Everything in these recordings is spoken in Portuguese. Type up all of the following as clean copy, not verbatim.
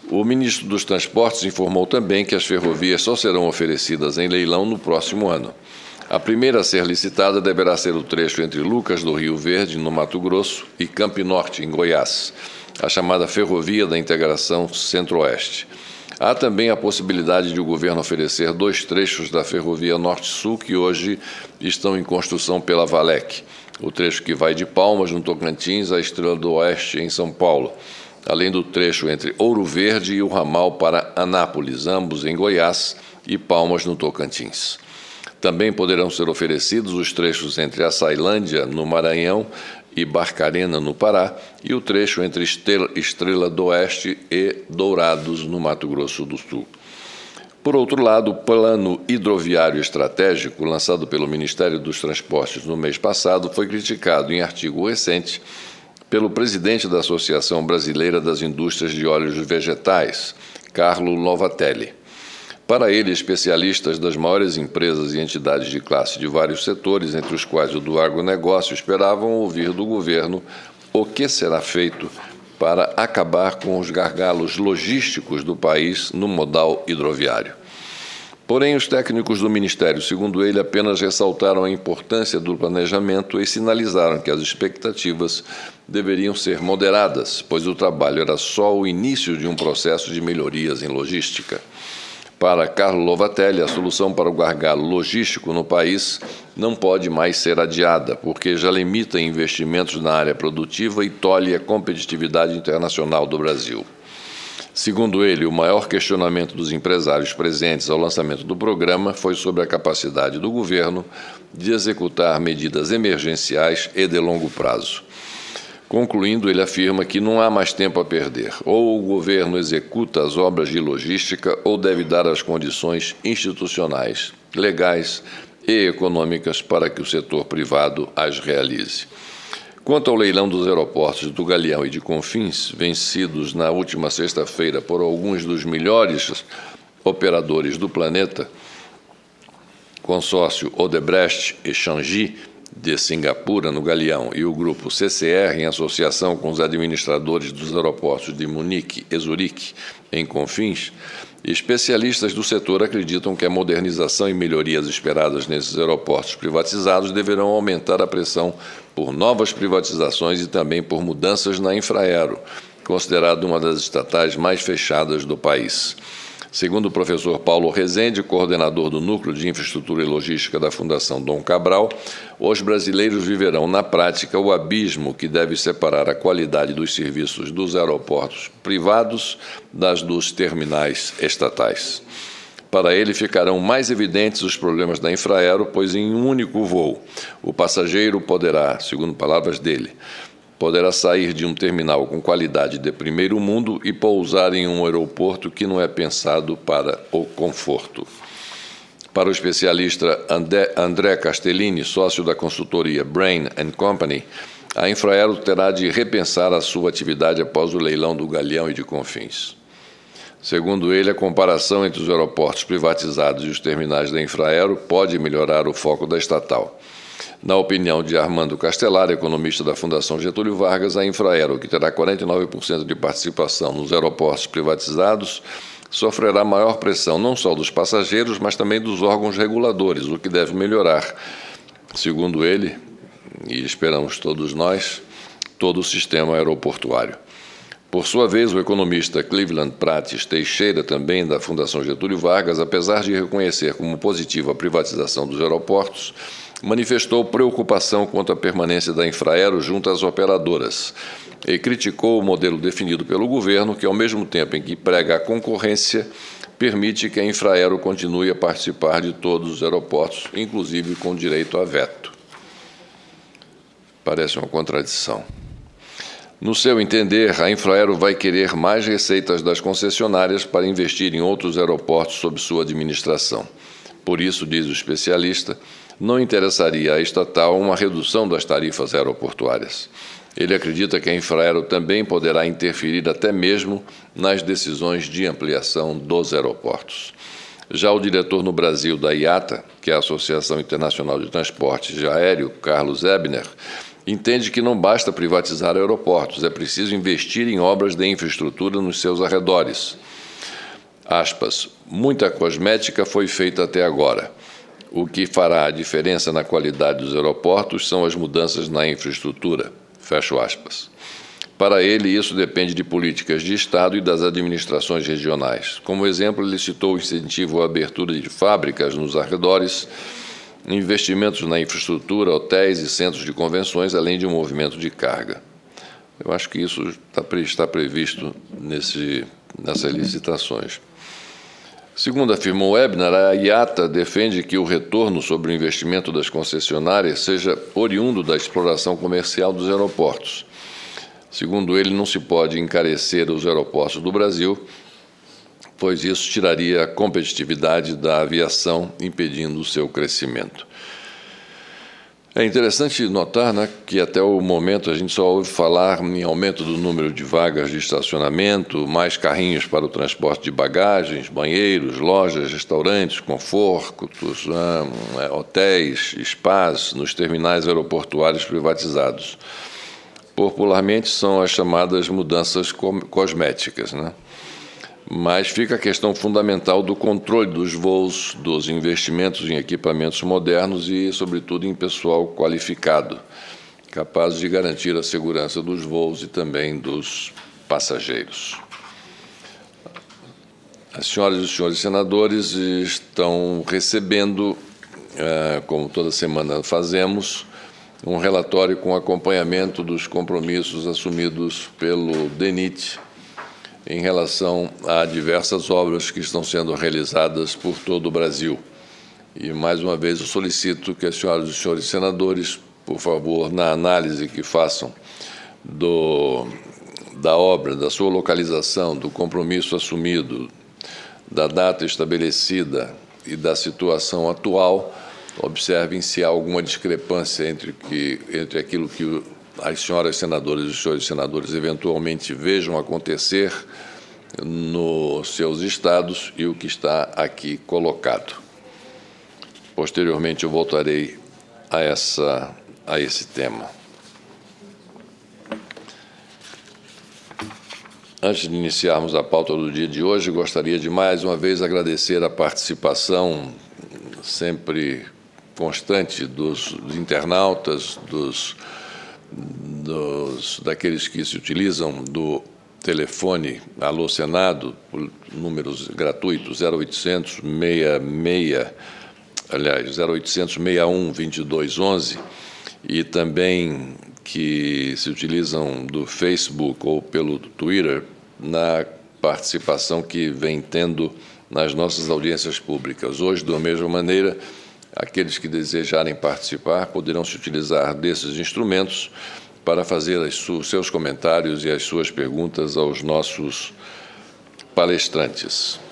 O ministro dos Transportes informou também que as ferrovias só serão oferecidas em leilão no próximo ano. A primeira a ser licitada deverá ser o trecho entre Lucas do Rio Verde, no Mato Grosso, e Campinorte, em Goiás, a chamada Ferrovia da Integração Centro-Oeste. Há também a possibilidade de o governo oferecer 2 trechos da Ferrovia Norte-Sul que hoje estão em construção pela Valec. O trecho que vai de Palmas, no Tocantins, à Estrela do Oeste, em São Paulo, além do trecho entre Ouro Verde e o ramal para Anápolis, ambos em Goiás, e Palmas, no Tocantins. Também poderão ser oferecidos os trechos entre Açailândia, no Maranhão, e Barcarena, no Pará, e o trecho entre Estrela do Oeste e Dourados, no Mato Grosso do Sul. Por outro lado, o Plano Hidroviário Estratégico, lançado pelo Ministério dos Transportes no mês passado, foi criticado em artigo recente pelo presidente da Associação Brasileira das Indústrias de Óleos Vegetais, Carlo Lovatelli. Para ele, especialistas das maiores empresas e entidades de classe de vários setores, entre os quais o do agronegócio, esperavam ouvir do governo o que será feito para acabar com os gargalos logísticos do país no modal hidroviário. Porém, os técnicos do Ministério, segundo ele, apenas ressaltaram a importância do planejamento e sinalizaram que as expectativas deveriam ser moderadas, pois o trabalho era só o início de um processo de melhorias em logística. Para Carlo Lovatelli, a solução para o gargalo logístico no país não pode mais ser adiada, porque já limita investimentos na área produtiva e tolhe a competitividade internacional do Brasil. Segundo ele, o maior questionamento dos empresários presentes ao lançamento do programa foi sobre a capacidade do governo de executar medidas emergenciais e de longo prazo. Concluindo, ele afirma que não há mais tempo a perder. Ou o governo executa as obras de logística ou deve dar as condições institucionais, legais e econômicas para que o setor privado as realize. Quanto ao leilão dos aeroportos do Galeão e de Confins, vencidos na última sexta-feira por alguns dos melhores operadores do planeta, consórcio Odebrecht e Changi, de Singapura, no Galeão, e o grupo CCR, em associação com os administradores dos aeroportos de Munique e Zurique, em Confins, especialistas do setor acreditam que a modernização e melhorias esperadas nesses aeroportos privatizados deverão aumentar a pressão por novas privatizações e também por mudanças na Infraero, considerada uma das estatais mais fechadas do país. Segundo o professor Paulo Rezende, coordenador do Núcleo de Infraestrutura e Logística da Fundação Dom Cabral, os brasileiros viverão na prática o abismo que deve separar a qualidade dos serviços dos aeroportos privados dos terminais estatais. Para ele, ficarão mais evidentes os problemas da Infraero, pois em um único voo o passageiro poderá, segundo palavras dele, poderá sair de um terminal com qualidade de primeiro mundo e pousar em um aeroporto que não é pensado para o conforto. Para o especialista André Castellini, sócio da consultoria Brain & Company, a Infraero terá de repensar a sua atividade após o leilão do Galeão e de Confins. Segundo ele, a comparação entre os aeroportos privatizados e os terminais da Infraero pode melhorar o foco da estatal. Na opinião de Armando Castelar, economista da Fundação Getúlio Vargas, a Infraero, que terá 49% de participação nos aeroportos privatizados, sofrerá maior pressão não só dos passageiros, mas também dos órgãos reguladores, o que deve melhorar, segundo ele, e esperamos todos nós, todo o sistema aeroportuário. Por sua vez, o economista Cleveland Prates Teixeira, também da Fundação Getúlio Vargas, apesar de reconhecer como positiva a privatização dos aeroportos, manifestou preocupação quanto à permanência da Infraero junto às operadoras e criticou o modelo definido pelo governo, que, ao mesmo tempo em que prega a concorrência, permite que a Infraero continue a participar de todos os aeroportos, inclusive com direito a veto. Parece uma contradição. No seu entender, a Infraero vai querer mais receitas das concessionárias para investir em outros aeroportos sob sua administração. Por isso, diz o especialista, não interessaria à estatal uma redução das tarifas aeroportuárias. Ele acredita que a Infraero também poderá interferir até mesmo nas decisões de ampliação dos aeroportos. Já o diretor no Brasil da IATA, que é a Associação Internacional de Transportes Aéreo, Carlos Ebner, entende que não basta privatizar aeroportos, é preciso investir em obras de infraestrutura nos seus arredores. Aspas, muita cosmética foi feita até agora. O que fará a diferença na qualidade dos aeroportos são as mudanças na infraestrutura. Fecho aspas. Para ele, isso depende de políticas de Estado e das administrações regionais. Como exemplo, ele citou o incentivo à abertura de fábricas nos arredores, investimentos na infraestrutura, hotéis e centros de convenções, além de um movimento de carga. Eu acho que isso está previsto nessas licitações. Segundo afirmou Ebner, a IATA defende que o retorno sobre o investimento das concessionárias seja oriundo da exploração comercial dos aeroportos. Segundo ele, não se pode encarecer os aeroportos do Brasil, pois isso tiraria a competitividade da aviação, impedindo o seu crescimento. É interessante notar, né, que até o momento a gente só ouve falar em aumento do número de vagas de estacionamento, mais carrinhos para o transporte de bagagens, banheiros, lojas, restaurantes, confortos, hotéis, spas nos terminais aeroportuários privatizados. Popularmente são as chamadas mudanças cosméticas, né? Mas fica a questão fundamental do controle dos voos, dos investimentos em equipamentos modernos e, sobretudo, em pessoal qualificado, capaz de garantir a segurança dos voos e também dos passageiros. As senhoras e os senhores senadores estão recebendo, como toda semana fazemos, um relatório com acompanhamento dos compromissos assumidos pelo DENIT, em relação a diversas obras que estão sendo realizadas por todo o Brasil. E, mais uma vez, eu solicito que as senhoras e os senhores senadores, por favor, na análise que façam da obra, da sua localização, do compromisso assumido, da data estabelecida e da situação atual, observem se há alguma discrepância entre aquilo que as senhoras senadoras e os senhores senadores eventualmente vejam acontecer nos seus estados e o que está aqui colocado. Posteriormente, eu voltarei a esse tema. Antes de iniciarmos a pauta do dia de hoje, gostaria de mais uma vez agradecer a participação sempre constante dos internautas, daqueles que se utilizam do telefone Alô Senado, por números gratuitos 0800 61 2211, e também que se utilizam do Facebook ou pelo Twitter na participação que vem tendo nas nossas audiências públicas. Hoje, da mesma maneira, aqueles que desejarem participar poderão se utilizar desses instrumentos para fazer os seus comentários e as suas perguntas aos nossos palestrantes.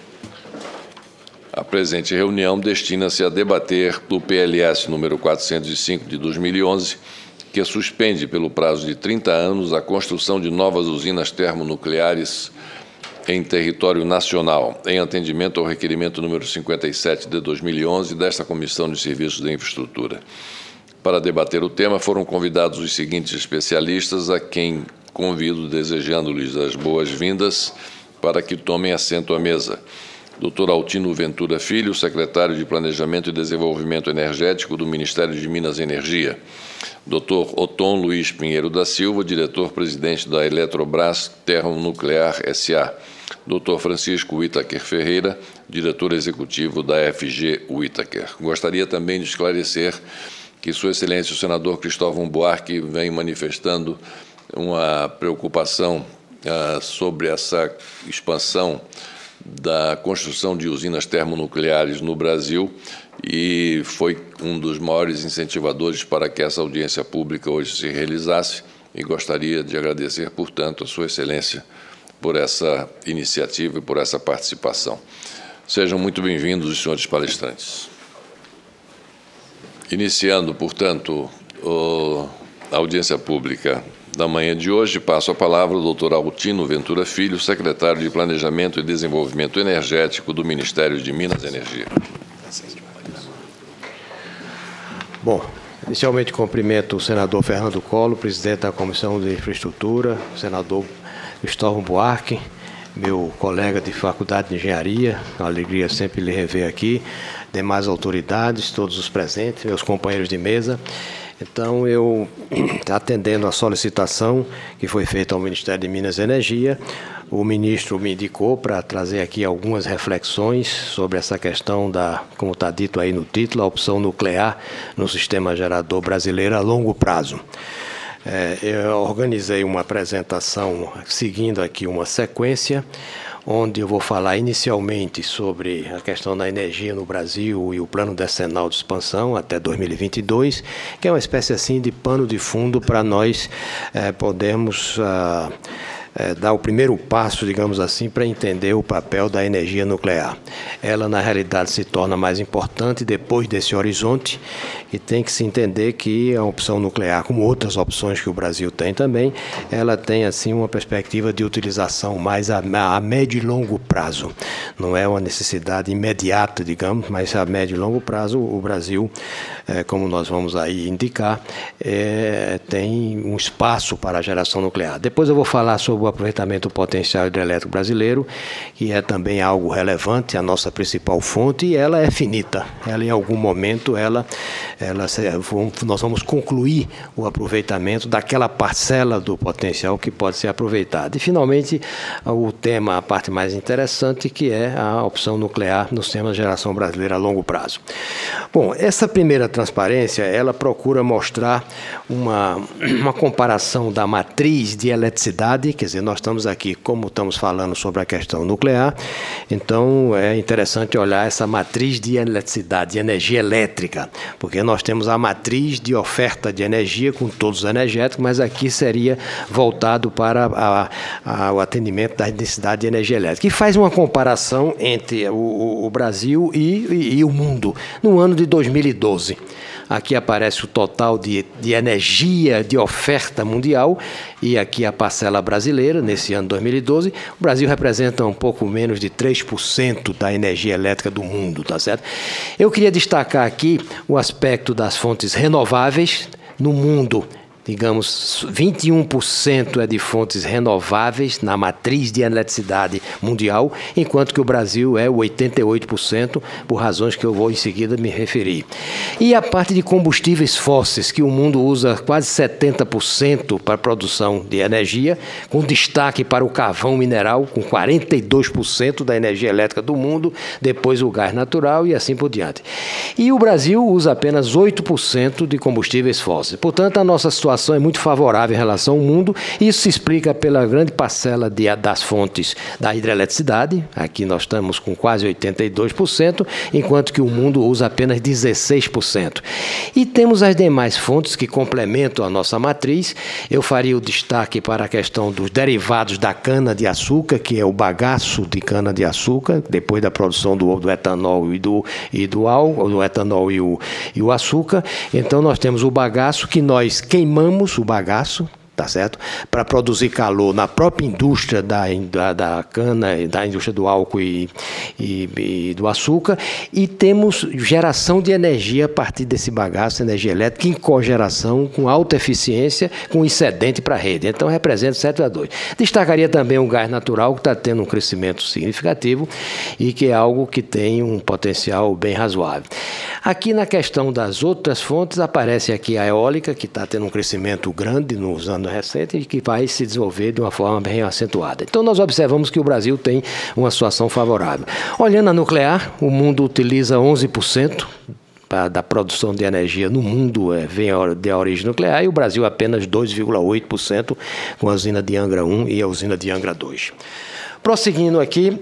A presente reunião destina-se a debater o PLS número 405 de 2011, que suspende pelo prazo de 30 anos a construção de novas usinas termonucleares em território nacional, em atendimento ao requerimento número 57 de 2011 desta Comissão de Serviços de Infraestrutura. Para debater o tema, foram convidados os seguintes especialistas, a quem convido, desejando-lhes as boas-vindas, para que tomem assento à mesa. Dr. Altino Ventura Filho, secretário de Planejamento e Desenvolvimento Energético do Ministério de Minas e Energia. Dr. Oton Luiz Pinheiro da Silva, diretor-presidente da Eletrobras Termonuclear S.A. Dr. Francisco Whittaker Ferreira, diretor executivo da FG Whittaker. Gostaria também de esclarecer que Sua Excelência o senador Cristóvão Buarque vem manifestando uma preocupação sobre essa expansão da construção de usinas termonucleares no Brasil e foi um dos maiores incentivadores para que essa audiência pública hoje se realizasse, e gostaria de agradecer, portanto, a Sua Excelência por essa iniciativa e por essa participação. Sejam muito bem-vindos os senhores palestrantes. Iniciando, portanto, a audiência pública da manhã de hoje, passo a palavra ao Dr. Altino Ventura Filho, secretário de Planejamento e Desenvolvimento Energético do Ministério de Minas e Energia. Bom, Inicialmente, cumprimento o senador Fernando Collor, presidente da Comissão de Infraestrutura, o senador Cristóvão Buarque, meu colega de Faculdade de Engenharia, uma alegria sempre lhe rever aqui, demais autoridades, todos os presentes, meus companheiros de mesa. Então, eu, atendendo a solicitação que foi feita ao Ministério de Minas e Energia, o ministro me indicou para trazer aqui algumas reflexões sobre essa questão da, como está dito aí no título, a opção nuclear no sistema gerador brasileiro a longo prazo. Eu organizei uma apresentação seguindo aqui uma sequência, onde eu vou falar inicialmente sobre a questão da energia no Brasil e o plano decenal de expansão até 2022, que é uma espécie assim de pano de fundo para nós podermos dar o primeiro passo, digamos assim, para entender o papel da energia nuclear. Ela, na realidade, se torna mais importante depois desse horizonte e tem que se entender que a opção nuclear, como outras opções que o Brasil tem também, ela tem, assim, uma perspectiva de utilização mais a médio e longo prazo. Não é uma necessidade imediata, digamos, mas a médio e longo prazo o Brasil, como nós vamos aí indicar, tem um espaço para a geração nuclear. Depois eu vou falar sobre o aproveitamento do potencial hidrelétrico brasileiro, que é também algo relevante, a nossa principal fonte, e ela é finita. Ela, em algum momento, nós vamos concluir o aproveitamento daquela parcela do potencial que pode ser aproveitada. E, finalmente, o tema, a parte mais interessante, que é a opção nuclear no sistema de geração brasileira a longo prazo. Bom, essa primeira transparência, ela procura mostrar uma comparação da matriz de eletricidade, quer dizer, nós estamos aqui, como estamos falando sobre a questão nuclear, então é interessante olhar essa matriz de eletricidade, de energia elétrica, porque nós temos a matriz de oferta de energia com todos os energéticos, mas aqui seria voltado para o atendimento da necessidade de energia elétrica, e faz uma comparação entre o Brasil e o mundo, no ano de 2012. Aqui aparece o total de energia, de oferta mundial, e aqui a parcela brasileira, nesse ano 2012. O Brasil representa um pouco menos de 3% da energia elétrica do mundo, tá certo? Eu queria destacar aqui o aspecto das fontes renováveis no mundo. Digamos, 21% é de fontes renováveis na matriz de eletricidade mundial, enquanto que o Brasil é 88%, por razões que eu vou em seguida me referir. E a parte de combustíveis fósseis, que o mundo usa quase 70% para a produção de energia, com destaque para o carvão mineral, com 42% da energia elétrica do mundo, depois o gás natural e assim por diante. E o Brasil usa apenas 8% de combustíveis fósseis. Portanto, a nossa situação é muito favorável em relação ao mundo. Isso se explica pela grande parcela das fontes da hidroeletricidade. Aqui nós estamos com quase 82%, enquanto que o mundo usa apenas 16%. E temos as demais fontes que complementam a nossa matriz. Eu faria o destaque para a questão dos derivados da cana-de-açúcar, que é o bagaço de cana-de-açúcar, depois da produção do etanol e do álcool, do etanol e o açúcar. Então, nós temos o bagaço que nós queimamos o bagaço, tá certo? Para produzir calor na própria indústria da cana, da indústria do álcool e do açúcar, e temos geração de energia a partir desse bagaço, energia elétrica, em cogeração, com alta eficiência, com excedente para a rede. Então, representa 7-2. Destacaria também o gás natural, que está tendo um crescimento significativo e que é algo que tem um potencial bem razoável. Aqui, na questão das outras fontes, aparece aqui a eólica, que está tendo um crescimento grande nos anos recentes e que vai se desenvolver de uma forma bem acentuada. Então, nós observamos que o Brasil tem uma situação favorável. Olhando a nuclear, o mundo utiliza 11% da produção de energia no mundo vem de origem nuclear, e o Brasil apenas 2,8% com a usina de Angra 1 e a usina de Angra 2. Prosseguindo aqui,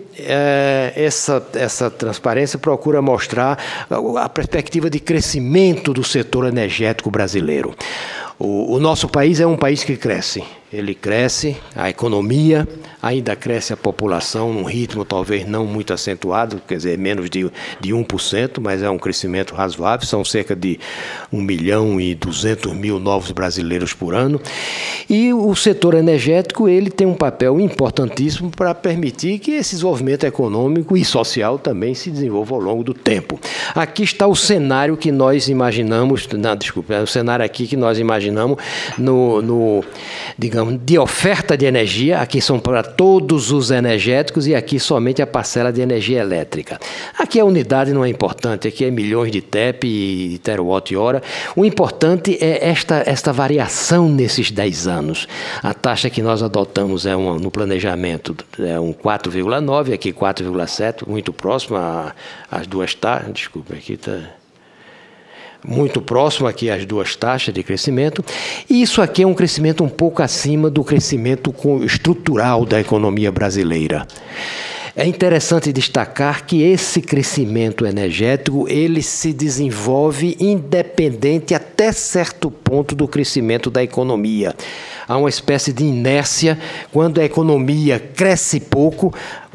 essa transparência procura mostrar a perspectiva de crescimento do setor energético brasileiro. O nosso país é um país que cresce. ele cresce, a economia, ainda cresce a população num ritmo talvez não muito acentuado, quer dizer, menos de 1%, mas é um crescimento razoável, são cerca de 1.200.000 novos brasileiros por ano. E o setor energético, ele tem um papel importantíssimo para permitir que esse desenvolvimento econômico e social também se desenvolva ao longo do tempo. Aqui está o cenário que nós imaginamos, o cenário aqui que nós imaginamos digamos, de oferta de energia. Aqui são para todos os energéticos e aqui somente a parcela de energia elétrica. Aqui a unidade não é importante, aqui é milhões de TEP e terawatt-hora. O importante é esta variação nesses 10 anos. A taxa que nós adotamos no planejamento é um 4,9, aqui 4,7, muito próximo às duas taxas. Desculpa, aqui está muito próximo aqui às duas taxas de crescimento, e isso aqui é um crescimento um pouco acima do crescimento estrutural da economia brasileira. É interessante destacar que esse crescimento energético, ele se desenvolve independente até certo ponto do crescimento da economia. Há uma espécie de inércia. Quando a economia cresce pouco,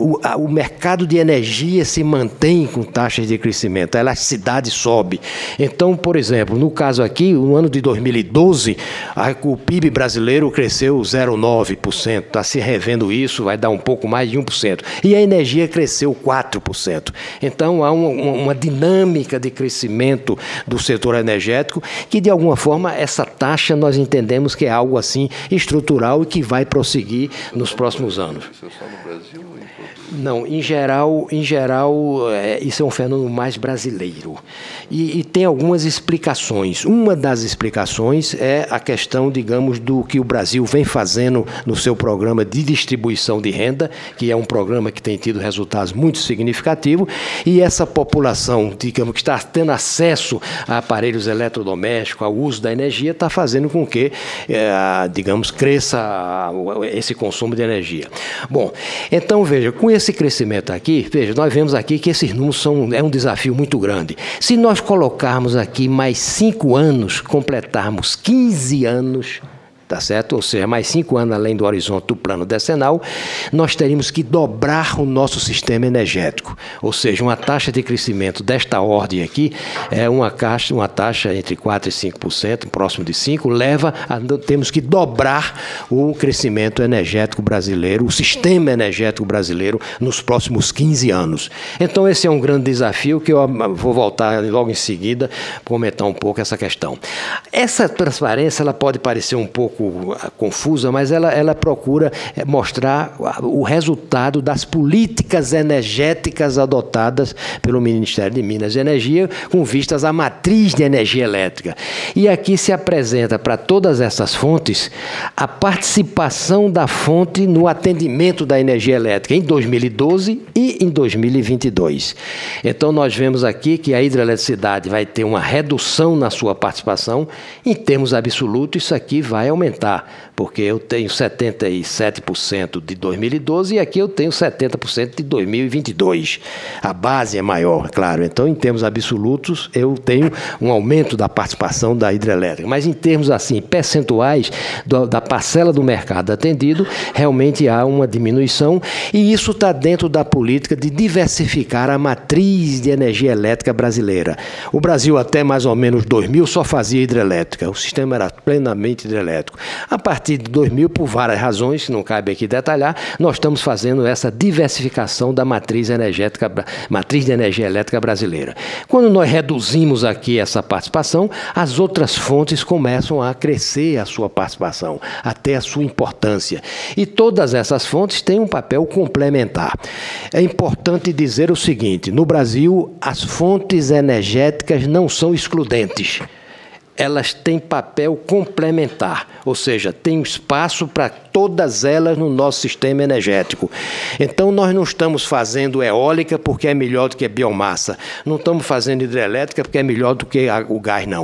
o mercado de energia se mantém com taxas de crescimento, a elasticidade sobe. Então, por exemplo, no caso aqui, no ano de 2012, o PIB brasileiro cresceu 0,9%, está se revendo isso, vai dar um pouco mais de 1%. E a energia cresceu 4%. Então, há uma dinâmica de crescimento do setor energético que, de alguma forma, essa taxa nós entendemos que é algo assim estrutural e que vai prosseguir nos próximos anos. Isso é só no Brasil ou em todo? Não, em geral, isso é um fenômeno mais brasileiro. E tem algumas explicações. Uma das explicações é a questão, digamos, do que o Brasil vem fazendo no seu programa de distribuição de renda, que é um programa que tem tido resultados muito significativos, e essa população, digamos, que está tendo acesso a aparelhos eletrodomésticos, ao uso da energia, está fazendo com que, digamos, cresça esse consumo de energia. Bom, então, veja, com esse crescimento aqui, veja, nós vemos aqui que esses números é um desafio muito grande. Se nós colocarmos aqui mais 5 anos, completarmos 15 anos, tá certo? Ou seja, mais 5 anos além do horizonte do plano decenal, nós teríamos que dobrar o nosso sistema energético. Ou seja, uma taxa de crescimento desta ordem aqui é uma taxa entre 4% e 5%, próximo de 5%, temos que dobrar o crescimento energético brasileiro, o sistema energético brasileiro nos próximos 15 anos. Então, esse é um grande desafio que eu vou voltar logo em seguida, comentar um pouco essa questão. Essa transparência, ela pode parecer um pouco confusa, mas ela procura mostrar o resultado das políticas energéticas adotadas pelo Ministério de Minas e Energia com vistas à matriz de energia elétrica. E aqui se apresenta para todas essas fontes a participação da fonte no atendimento da energia elétrica em 2012 e em 2022. Então, nós vemos aqui que a hidroeletricidade vai ter uma redução na sua participação. Em termos absolutos, isso aqui vai aumentar, porque eu tenho 77% de 2012 e aqui eu tenho 70% de 2022. A base é maior, claro. Então, em termos absolutos, eu tenho um aumento da participação da hidrelétrica. Mas, em termos assim percentuais da parcela do mercado atendido, realmente há uma diminuição, e isso está dentro da política de diversificar a matriz de energia elétrica brasileira. O Brasil, até mais ou menos 2000, só fazia hidrelétrica. O sistema era plenamente hidrelétrico. A partir de 2000, por várias razões, que não cabe aqui detalhar, nós estamos fazendo essa diversificação da matriz de energia elétrica brasileira. Quando nós reduzimos aqui essa participação, as outras fontes começam a crescer a sua participação, até a sua importância. E todas essas fontes têm um papel complementar. É importante dizer o seguinte: no Brasil, as fontes energéticas não são excludentes. Elas têm papel complementar, ou seja, tem espaço para todas elas no nosso sistema energético. Então, nós não estamos fazendo eólica porque é melhor do que a biomassa, não estamos fazendo hidrelétrica porque é melhor do que o gás, não.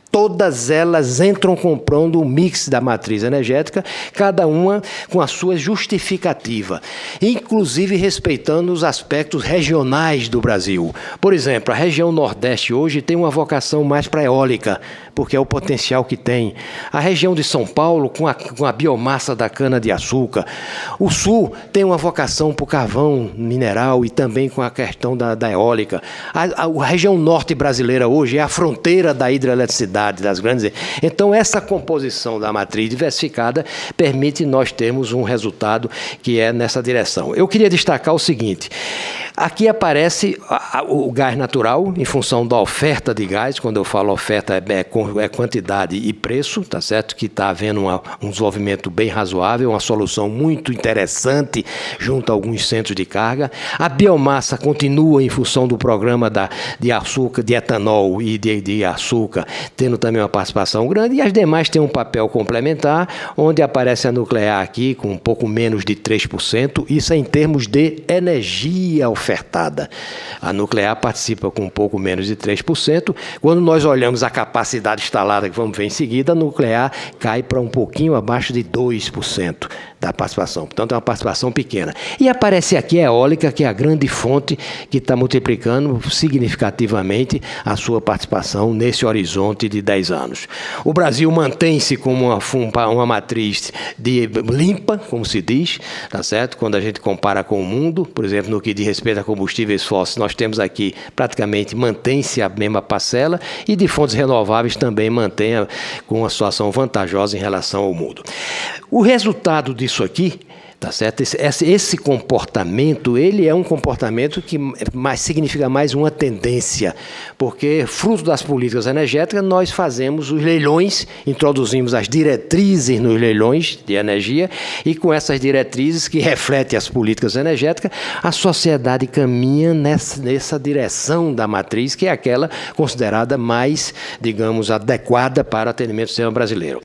Todas elas entram compondo o mix da matriz energética, cada uma com a sua justificativa, inclusive respeitando os aspectos regionais do Brasil. Por exemplo, a região Nordeste hoje tem uma vocação mais para a eólica, porque é o potencial que tem. A região de São Paulo, com a biomassa da cana-de-açúcar. O Sul tem uma vocação para o carvão mineral e também com a questão da eólica. A região Norte brasileira hoje é a fronteira da hidroeletricidade, das grandes. Então, essa composição da matriz diversificada permite nós termos um resultado que é nessa direção. Eu queria destacar o seguinte: aqui aparece o gás natural em função da oferta de gás. Quando eu falo oferta, é quantidade e preço, tá certo? Que está havendo um desenvolvimento bem razoável, uma solução muito interessante junto a alguns centros de carga. A biomassa continua em função do programa de açúcar, de etanol e de açúcar, tendo também uma participação grande, e as demais têm um papel complementar, onde aparece a nuclear aqui com um pouco menos de 3%, isso é em termos de energia ofertada. A nuclear participa com um pouco menos de 3%. Quando nós olhamos a capacidade instalada, que vamos ver em seguida, a nuclear cai para um pouquinho abaixo de 2% da participação. Portanto, é uma participação pequena. E aparece aqui a eólica, que é a grande fonte que está multiplicando significativamente a sua participação nesse horizonte de 10 anos. O Brasil mantém-se como uma matriz limpa, como se diz, tá certo? Quando a gente compara com o mundo, por exemplo, no que diz respeito a combustíveis fósseis, nós temos aqui praticamente mantém-se a mesma parcela, e de fontes renováveis também mantém com uma situação vantajosa em relação ao mundo. O resultado disso aqui, tá certo? Esse comportamento, ele é um comportamento que significa mais uma tendência, porque, fruto das políticas energéticas, nós fazemos os leilões, introduzimos as diretrizes nos leilões de energia, e com essas diretrizes que refletem as políticas energéticas, a sociedade caminha nessa direção da matriz, que é aquela considerada mais, digamos, adequada para o atendimento do sistema brasileiro.